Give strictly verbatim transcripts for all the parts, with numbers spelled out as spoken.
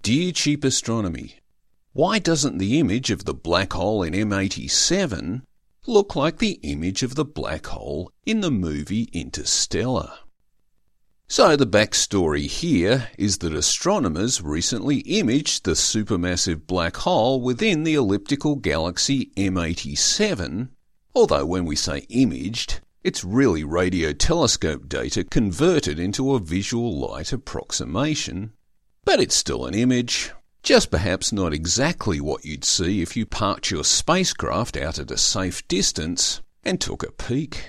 Dear Cheap Astronomy, why doesn't the image of the black hole in M eighty-seven look like the image of the black hole in the movie Interstellar? So the backstory here is that astronomers recently imaged the supermassive black hole within the elliptical galaxy M eighty-seven, although when we say imaged, it's really radio telescope data converted into a visual light approximation. But it's still an image, just perhaps not exactly what you'd see if you parked your spacecraft out at a safe distance and took a peek.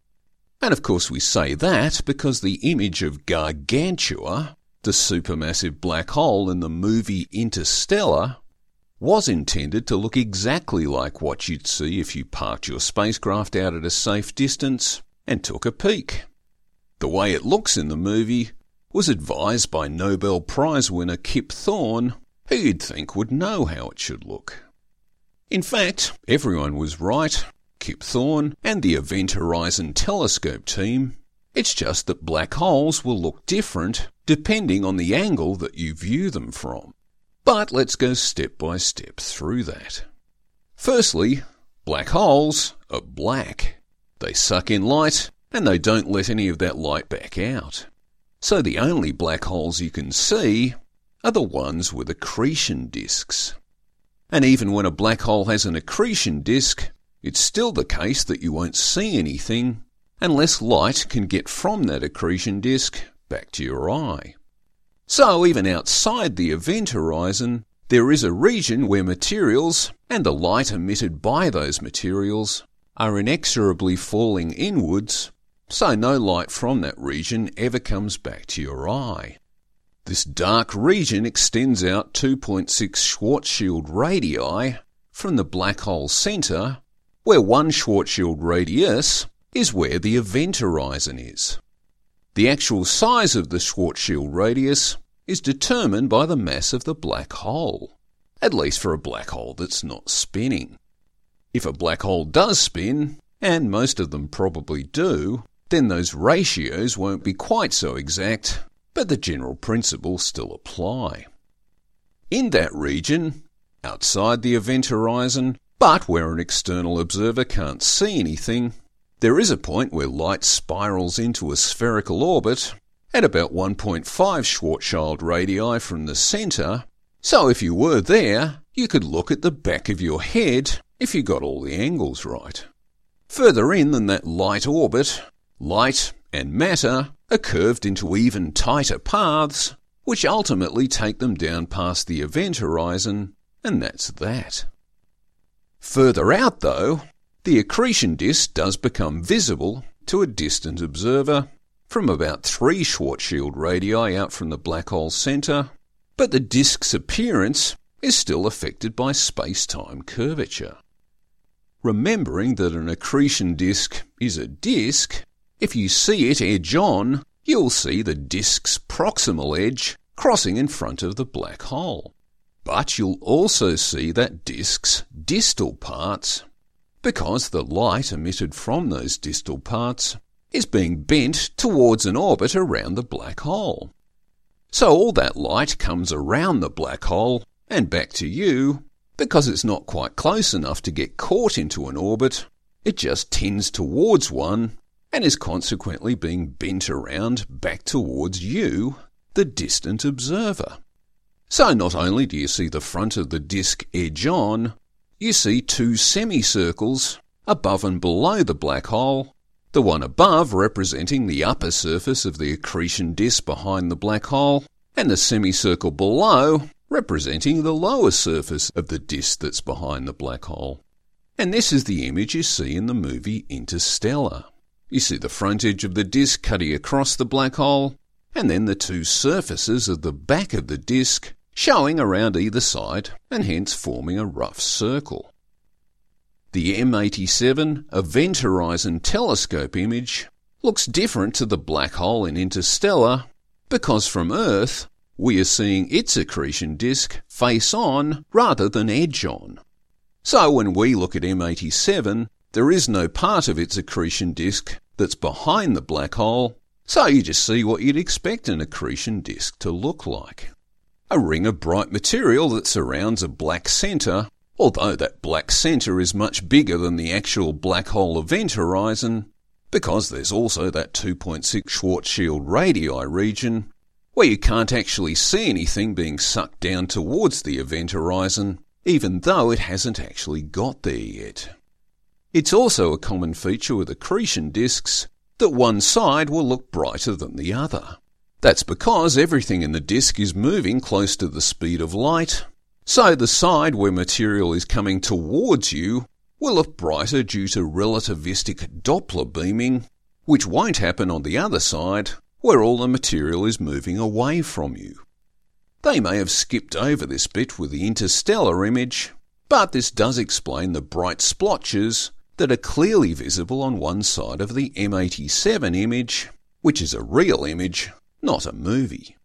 And of course we say that because the image of Gargantua, the supermassive black hole in the movie Interstellar, was intended to look exactly like what you'd see if you parked your spacecraft out at a safe distance and took a peek. The way it looks in the movie was advised by Nobel Prize winner Kip Thorne, who you'd think would know how it should look. In fact, everyone was right, Kip Thorne and the Event Horizon Telescope team. It's just that black holes will look different depending on the angle that you view them from. But let's go step by step through that. Firstly, black holes are black. They suck in light and they don't let any of that light back out. So the only black holes you can see are the ones with accretion disks. And even when a black hole has an accretion disk, it's still the case that you won't see anything unless light can get from that accretion disk back to your eye. So even outside the event horizon, there is a region where materials and the light emitted by those materials are inexorably falling inwards, so no light from that region ever comes back to your eye. This dark region extends out two point six Schwarzschild radii from the black hole centre, where one Schwarzschild radius is where the event horizon is. The actual size of the Schwarzschild radius is determined by the mass of the black hole, at least for a black hole that's not spinning. If a black hole does spin, and most of them probably do, then those ratios won't be quite so exact, but the general principles still apply. In that region, outside the event horizon, but where an external observer can't see anything, there is a point where light spirals into a spherical orbit at about one point five Schwarzschild radii from the centre, so if you were there, you could look at the back of your head if you got all the angles right. Further in than that light orbit, light and matter are curved into even tighter paths, which ultimately take them down past the event horizon, and that's that. Further out, though, the accretion disk does become visible to a distant observer from about three Schwarzschild radii out from the black hole centre, but the disk's appearance is still affected by space-time curvature. Remembering that an accretion disk is a disk, if you see it edge on, you'll see the disk's proximal edge crossing in front of the black hole. But you'll also see that disk's distal parts, because the light emitted from those distal parts is being bent towards an orbit around the black hole. So all that light comes around the black hole and back to you, because it's not quite close enough to get caught into an orbit, it just tends towards one and is consequently being bent around back towards you, the distant observer. So not only do you see the front of the disk edge on, you see two semicircles above and below the black hole, the one above representing the upper surface of the accretion disk behind the black hole, and the semicircle below representing the lower surface of the disk that's behind the black hole. And this is the image you see in the movie Interstellar. You see the front edge of the disk cutting across the black hole, and then the two surfaces of the back of the disk showing around either side and hence forming a rough circle. The M eighty-seven Event Horizon Telescope image looks different to the black hole in Interstellar because from Earth we are seeing its accretion disk face on rather than edge on. So when we look at M eighty-seven, there is no part of its accretion disk that's behind the black hole, so you just see what you'd expect an accretion disk to look like. a ring of bright material that surrounds a black centre, although that black centre is much bigger than the actual black hole event horizon, because there's also that two point six Schwarzschild radii region, where you can't actually see anything being sucked down towards the event horizon, even though it hasn't actually got there yet. It's also a common feature with accretion disks that one side will look brighter than the other. That's because everything in the disk is moving close to the speed of light, so the side where material is coming towards you will look brighter due to relativistic Doppler beaming, which won't happen on the other side, where all the material is moving away from you. They may have skipped over this bit with the interstellar image, but this does explain the bright splotches that are clearly visible on one side of the M eighty-seven image, which is a real image, not a movie.